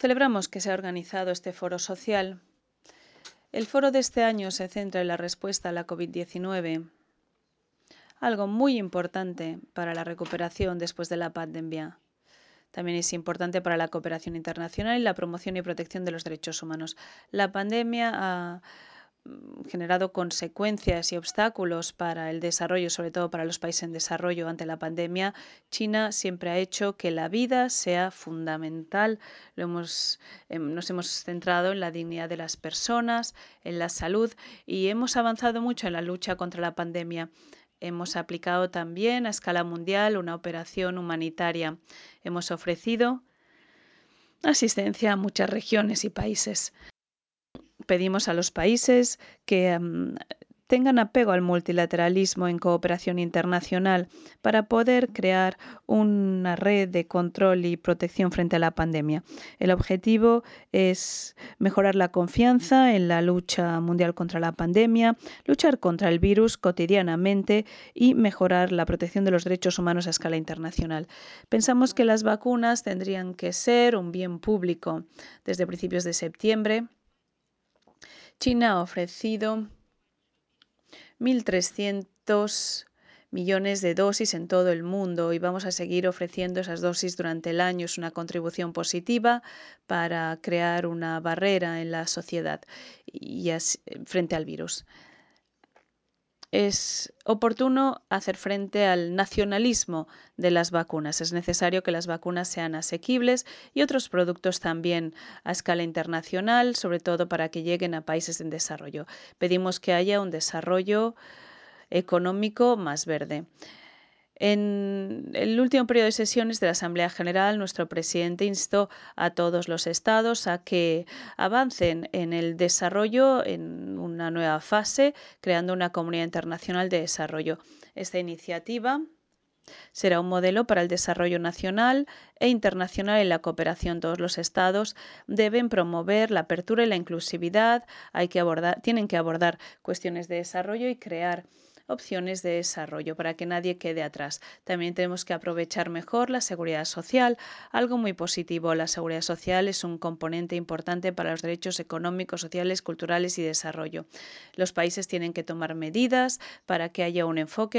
Celebramos que se ha organizado este foro social. El foro de este año se centra en la respuesta a la COVID-19, algo muy importante para la recuperación después de la pandemia. También es importante para la cooperación internacional y la promoción y protección de los derechos humanos. La pandemia ha generado consecuencias y obstáculos para el desarrollo, sobre todo para los países en desarrollo. Ante la pandemia, China siempre ha hecho que la vida sea fundamental. Nos hemos centrado en la dignidad de las personas, en la salud, y hemos avanzado mucho en la lucha contra la pandemia. Hemos aplicado también a escala mundial una operación humanitaria. Hemos ofrecido asistencia a muchas regiones y países. Pedimos a los países que tengan apego al multilateralismo en cooperación internacional para poder crear una red de control y protección frente a la pandemia. El objetivo es mejorar la confianza en la lucha mundial contra la pandemia, luchar contra el virus cotidianamente y mejorar la protección de los derechos humanos a escala internacional. Pensamos que las vacunas tendrían que ser un bien público. Desde principios de septiembre, China ha ofrecido 1.300 millones de dosis en todo el mundo y vamos a seguir ofreciendo esas dosis durante el año. Es una contribución positiva para crear una barrera en la sociedad y frente al virus. Es oportuno hacer frente al nacionalismo de las vacunas. Es necesario que las vacunas sean asequibles y otros productos también a escala internacional, sobre todo para que lleguen a países en desarrollo. Pedimos que haya un desarrollo económico más verde. En el último periodo de sesiones de la Asamblea General, nuestro presidente instó a todos los estados a que avancen en el desarrollo en una nueva fase, creando una comunidad internacional de desarrollo. Esta iniciativa será un modelo para el desarrollo nacional e internacional y la cooperación. Todos los estados deben promover la apertura y la inclusividad. Tienen que abordar cuestiones de desarrollo y crear opciones de desarrollo para que nadie quede atrás. También tenemos que aprovechar mejor la seguridad social, algo muy positivo. La seguridad social es un componente importante para los derechos económicos, sociales, culturales y desarrollo. Los países tienen que tomar medidas para que haya un enfoque